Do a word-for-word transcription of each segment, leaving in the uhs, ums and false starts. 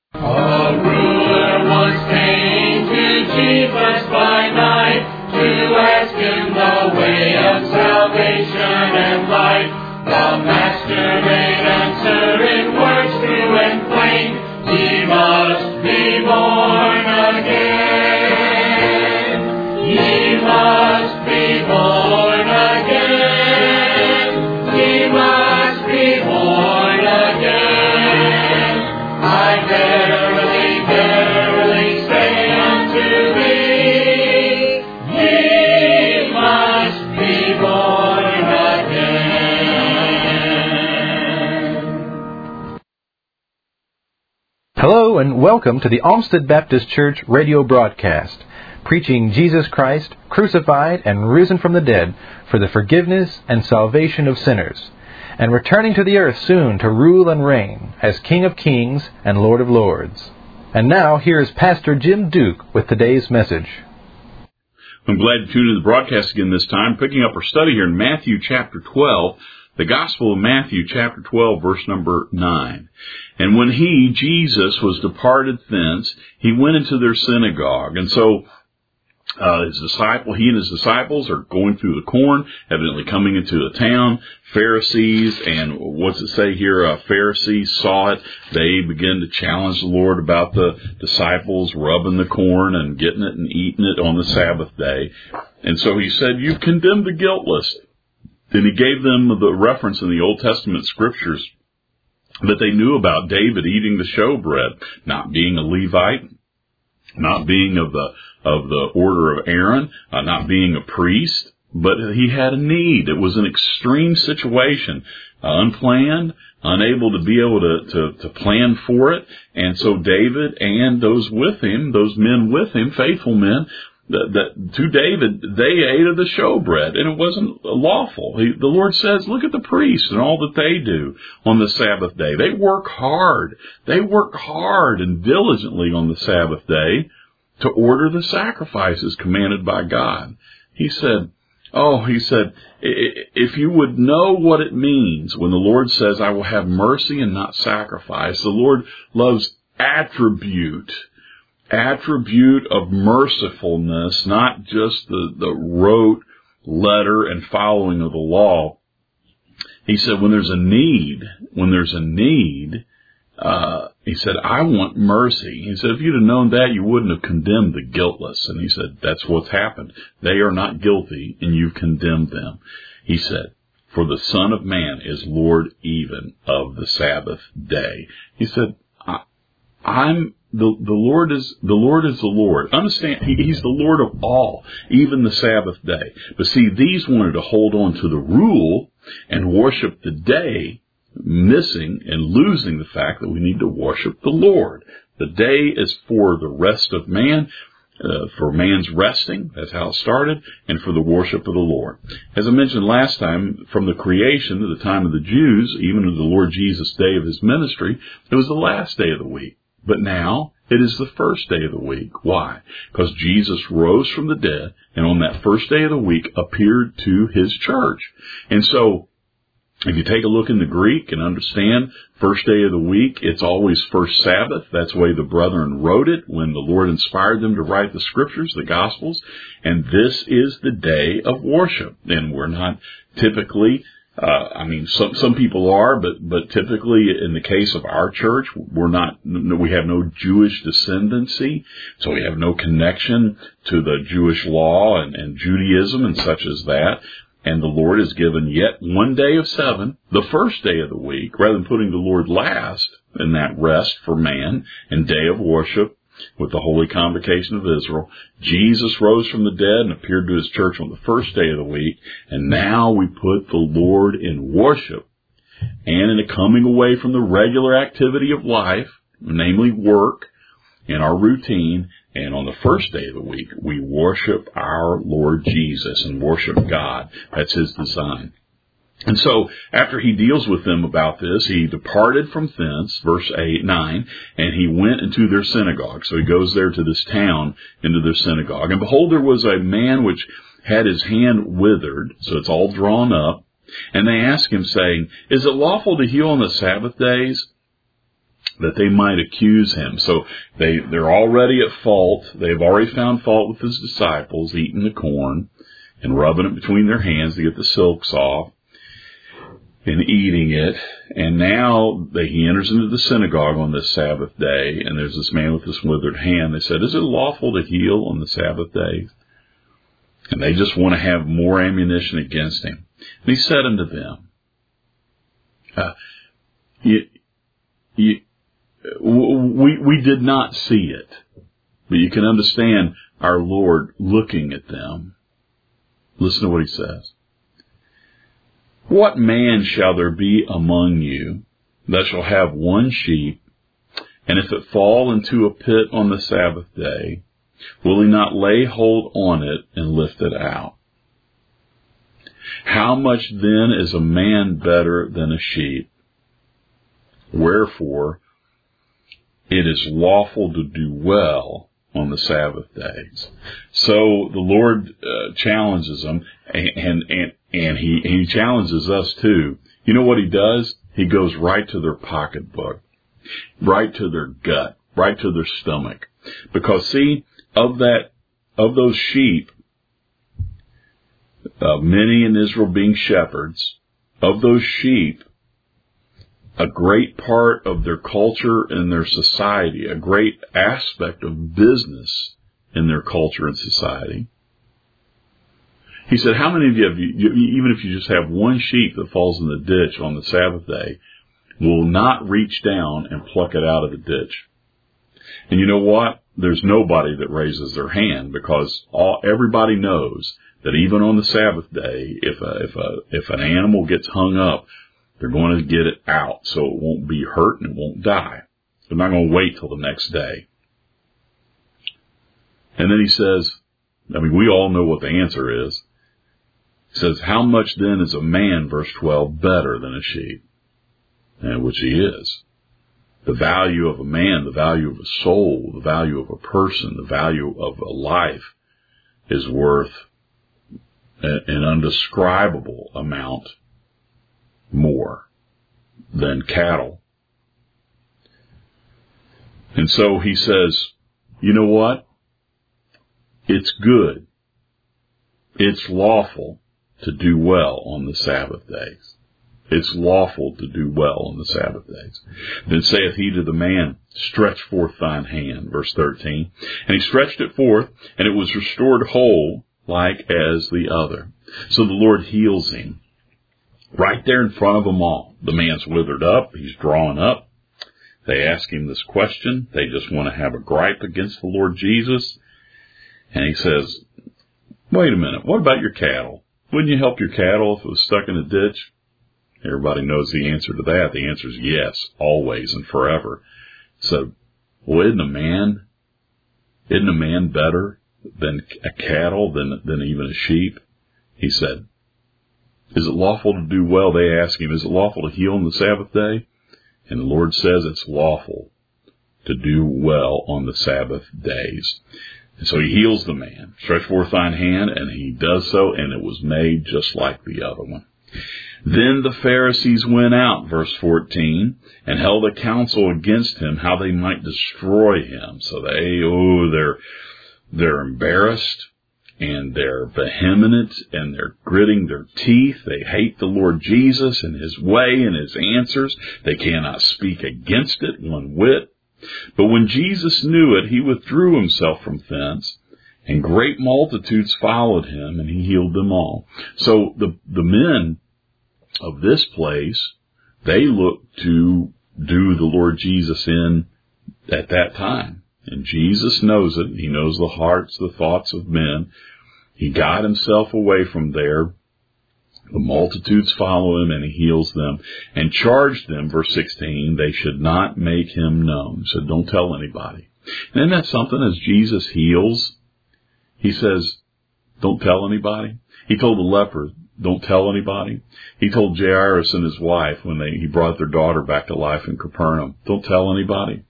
A ruler once came to Jesus by night to ask him the way of salvation and life. The Master made answer in words true and plain, he must be born again. He must be born again. He must be born again. I verily, verily say unto thee, ye must be born again. Hello and welcome to the Olmsted Baptist Church radio broadcast, preaching Jesus Christ, crucified and risen from the dead for the forgiveness and salvation of sinners, and returning to the earth soon to rule and reign as King of Kings and Lord of Lords. And now, here is Pastor Jim Duke with today's message. I'm glad to tune in to the broadcast again this time, picking up our study here in Matthew chapter twelve, the Gospel of Matthew chapter twelve, verse number nine. And when he, Jesus, was departed thence, he went into their synagogue. And so Uh, his disciple, he and his disciples are going through the corn, evidently coming into the town. Pharisees, and what's it say here? Uh, Pharisees saw it. They begin to challenge the Lord about the disciples rubbing the corn and getting it and eating it on the Sabbath day. And so he said, "You've condemned the guiltless." Then he gave them the reference in the Old Testament scriptures that they knew about David eating the showbread, not being a Levite, not being of the of the order of Aaron, uh, not being a priest, but he had a need. It was an extreme situation, uh, unplanned, unable to be able to, to, to plan for it. And so David and those with him, those men with him, faithful men, that, that to David, they ate of the showbread, and it wasn't lawful. He, the Lord says, look at the priests and all that they do on the Sabbath day. They work hard. They work hard and diligently on the Sabbath day to order the sacrifices commanded by God. He said, oh, he said, if you would know what it means when the Lord says, I will have mercy and not sacrifice, the Lord loves attribute, attribute of mercifulness, not just the, the rote letter and following of the law. He said, when there's a need, when there's a need, Uh, he said, I want mercy. He said, if you'd have known that, you wouldn't have condemned the guiltless. And he said, that's what's happened. They are not guilty, and you've condemned them. He said, for the Son of Man is Lord even of the Sabbath day. He said, I, I'm the the Lord is the Lord is the Lord. Understand, he, He's the Lord of all, even the Sabbath day. But see, these wanted to hold on to the rule and worship the day, missing and losing the fact that we need to worship the Lord. The day is for the rest of man, uh, for man's resting. That's how it started, and for the worship of the Lord. As I mentioned last time, from the creation to the time of the Jews, even to the Lord Jesus' day of his ministry, it was the last day of the week. But now it is the first day of the week. Why? Because Jesus rose from the dead, and on that first day of the week appeared to his church. And so if you take a look in the Greek and understand first day of the week, it's always first Sabbath. That's the way the brethren wrote it when the Lord inspired them to write the scriptures, the Gospels. And this is the day of worship. And we're not typically, uh, I mean, some, some people are, but, but typically in the case of our church, we're not, we have no Jewish descendancy. So we have no connection to the Jewish law and, and Judaism and such as that. And the Lord has given yet one day of seven, the first day of the week, rather than putting the Lord last in that rest for man and day of worship with the holy convocation of Israel. Jesus rose from the dead and appeared to his church on the first day of the week. And now we put the Lord in worship and in a coming away from the regular activity of life, namely work and our routine. And on the first day of the week, we worship our Lord Jesus and worship God. That's his design. And so, after he deals with them about this, he departed from thence, verse eight, nine, and he went into their synagogue. So he goes there to this town, into their synagogue. And behold, there was a man which had his hand withered, so it's all drawn up. And they asked him, saying, Is it lawful to heal on the Sabbath days? that they might accuse him. So they, they're already at fault. They've already found fault with his disciples, eating the corn and rubbing it between their hands to get the silks off and eating it. And now they, he enters into the synagogue on this Sabbath day, and there's this man with this withered hand. They said, is it lawful to heal on the Sabbath day? And they just want to have more ammunition against him. And he said unto them, uh, you, you, we, we did not see it, but you can understand our Lord looking at them. Listen to what he says. What man shall there be among you that shall have one sheep, and if it fall into a pit on the Sabbath day, will he not lay hold on it and lift it out? How much then is a man better than a sheep? Wherefore, it is lawful to do well on the Sabbath days. So the Lord uh, challenges them, and, and, and, and he, he challenges us too. You know what he does? He goes right to their pocketbook, right to their gut, right to their stomach. Because see, of that, of those sheep, uh, many in Israel being shepherds, of those sheep, a great part of their culture and their society, a great aspect of business in their culture and society. He said, how many of you, have you, even if you just have one sheep that falls in the ditch on the Sabbath day, will not reach down and pluck it out of the ditch? And you know what? There's nobody that raises their hand, because all, everybody knows that even on the Sabbath day, if a, if a, if an animal gets hung up, they're going to get it out so it won't be hurt and it won't die. They're not going to wait till the next day. And then he says, I mean, we all know what the answer is. He says, how much then is a man, verse twelve, better than a sheep? And which he is. The value of a man, the value of a soul, the value of a person, the value of a life is worth an undescribable amount more than cattle. And so he says, you know what? It's good. It's lawful to do well on the Sabbath days. It's lawful to do well on the Sabbath days. Then saith he to the man, stretch forth thine hand, verse thirteen. And he stretched it forth, and it was restored whole, like as the other. So the Lord heals him. Right there in front of them all. The man's withered up. He's drawn up. They ask him this question. They just want to have a gripe against the Lord Jesus. And he says, wait a minute. What about your cattle? Wouldn't you help your cattle if it was stuck in a ditch? Everybody knows the answer to that. The answer is yes, always and forever. So, well, isn't a man, isn't a man better than a cattle, than, than even a sheep? He said, is it lawful to do well? They ask him, is it lawful to heal on the Sabbath day? And the Lord says it's lawful to do well on the Sabbath days. And so he heals the man. Stretch forth thine hand, and he does so, and it was made just like the other one. Then the Pharisees went out, verse fourteen, and held a council against him, how they might destroy him. So they, oh, they're, they're embarrassed. And they're vehement, and they're gritting their teeth. They hate the Lord Jesus and his way and his answers. They cannot speak against it one whit. But when Jesus knew it, he withdrew himself from thence, and great multitudes followed him, and he healed them all. So the, the men of this place, they looked to do the Lord Jesus in at that time. And Jesus knows it. He knows the hearts, the thoughts of men. He got himself away from there. The multitudes follow him, and he heals them and charged them, verse sixteen, they should not make him known. So don't tell anybody. And isn't that something? As Jesus heals, he says, don't tell anybody. He told the leper, don't tell anybody. He told Jairus and his wife when they, he brought their daughter back to life in Capernaum, don't tell anybody.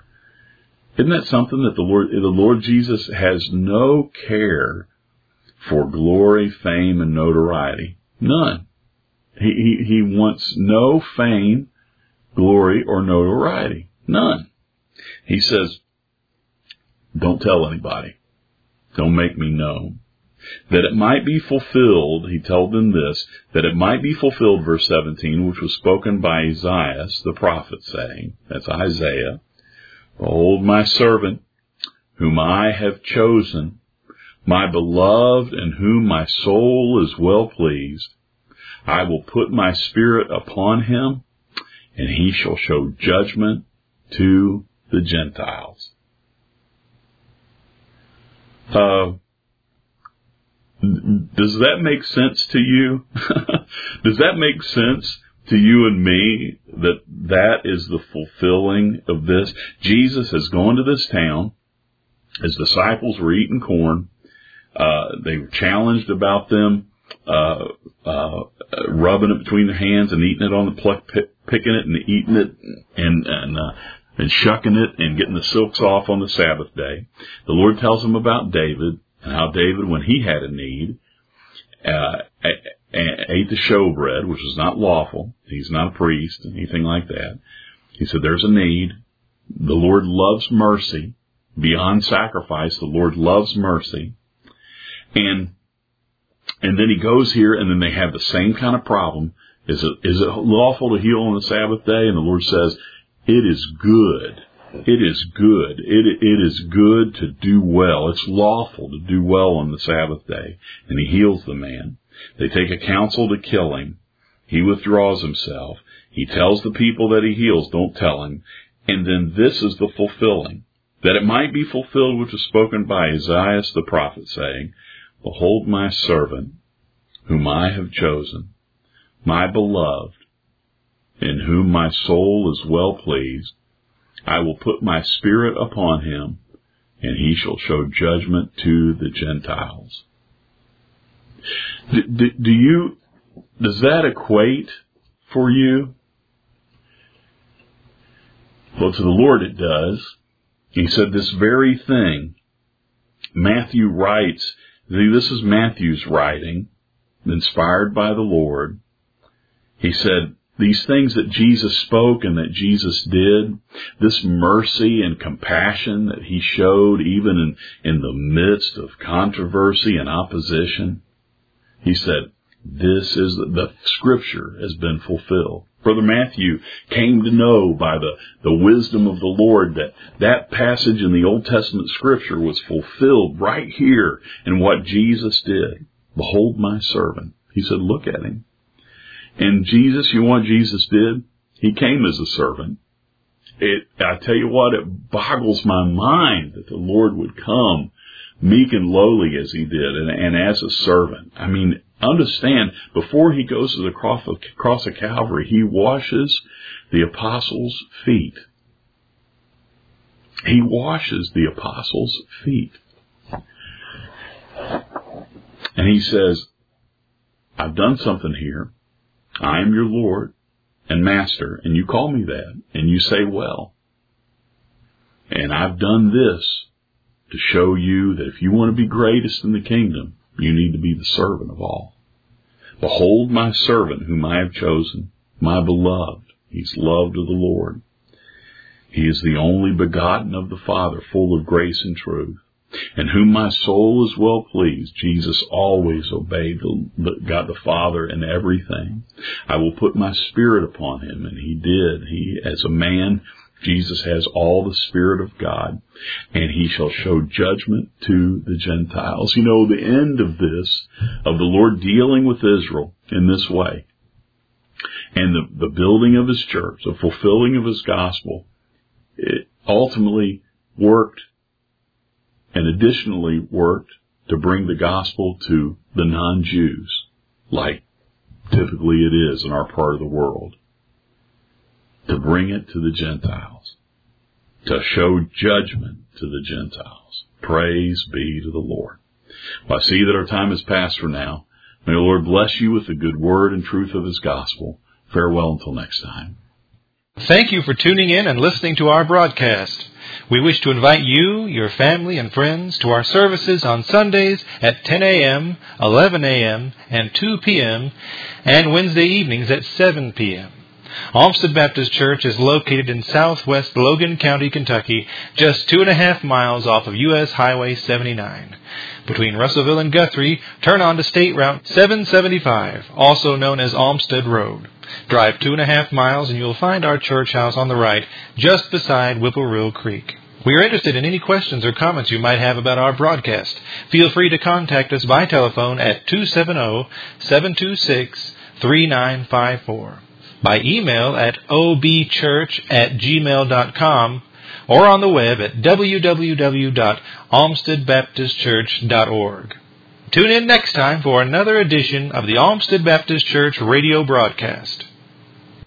Isn't that something that the Lord, the Lord Jesus has no care for glory, fame, and notoriety? None. He, he, he wants no fame, glory, or notoriety. None. He says, don't tell anybody. Don't make me known. That it might be fulfilled, he told them this, that it might be fulfilled, verse seventeen, which was spoken by Isaiah, the prophet, saying, that's Isaiah, behold my servant, whom I have chosen, my beloved, in whom my soul is well pleased. I will put my spirit upon him, and he shall show judgment to the Gentiles. Uh, does that make sense to you? Does that make sense to you and me, that that is the fulfilling of this? Jesus has gone to this town. His disciples were eating corn. Uh, they were challenged about them uh, uh, rubbing it between their hands and eating it on the pluck, picking it and eating it and and uh, and shucking it and getting the silks off on the Sabbath day. The Lord tells them about David and how David, when he had a need, uh, ate the showbread, which is not lawful. He's not a priest, anything like that. He said, there's a need. The Lord loves mercy. Beyond sacrifice, the Lord loves mercy. And and then he goes here, and then they have the same kind of problem. Is it is it lawful to heal on the Sabbath day? And the Lord says, it is good. It is good. It It is good to do well. It's lawful to do well on the Sabbath day. And he heals the man. They take a counsel to kill him. He withdraws himself. He tells the people that he heals, don't tell him. And then this is the fulfilling. That it might be fulfilled which was spoken by Isaiah the prophet, saying, behold my servant, whom I have chosen, my beloved, in whom my soul is well pleased. I will put my spirit upon him, and he shall show judgment to the Gentiles. Do, do, do you, does that equate for you? Well, to the Lord it does. He said this very thing. Matthew writes, this is Matthew's writing, inspired by the Lord. He said, these things that Jesus spoke and that Jesus did, this mercy and compassion that he showed even in, in the midst of controversy and opposition, he said, this is the, the scripture has been fulfilled. Brother Matthew came to know by the, the wisdom of the Lord that that passage in the Old Testament scripture was fulfilled right here in what Jesus did. Behold my servant. He said, look at him. And Jesus, you know what Jesus did? He came as a servant. It, I tell you what, it boggles my mind that the Lord would come meek and lowly as he did and, and as a servant. I mean, understand, before he goes to the cross of, cross of Calvary, he washes the apostles' feet. He washes the apostles' feet. And he says, I've done something here. I am your Lord and Master, and you call me that, and you say, well. And I've done this to show you that if you want to be greatest in the kingdom, you need to be the servant of all. Behold my servant whom I have chosen, my beloved. He's loved of the Lord. He is the only begotten of the Father, full of grace and truth, in whom my soul is well pleased. Jesus always obeyed the, God the Father in everything. I will put my spirit upon him, and he did. He, as a man, Jesus has all the Spirit of God, and he shall show judgment to the Gentiles. You know, the end of this, of the Lord dealing with Israel in this way, and the, the building of his church, the fulfilling of his gospel, it ultimately worked and additionally worked to bring the gospel to the non-Jews, like typically it is in our part of the world. To bring it to the Gentiles. To show judgment to the Gentiles. Praise be to the Lord. Well, I see that our time is past for now. May the Lord bless you with the good word and truth of his gospel. Farewell until next time. Thank you for tuning in and listening to our broadcast. We wish to invite you, your family, and friends to our services on Sundays at ten a.m., eleven a.m., and two p.m., and Wednesday evenings at seven p.m. Olmsted Baptist Church is located in southwest Logan County, Kentucky, just two and a half miles off of U S Highway seventy-nine. Between Russellville and Guthrie, turn on to State Route seven seventy-five, also known as Olmsted Road. Drive two and a half miles and you'll find our church house on the right, just beside Whipple Creek. We are interested in any questions or comments you might have about our broadcast. Feel free to contact us by telephone at two seven zero, seven two six, three nine five four, by email at obchurch at gmail dot com, or on the web at w w w dot olmsted baptist church dot org. Tune in next time for another edition of the Olmsted Baptist Church radio broadcast.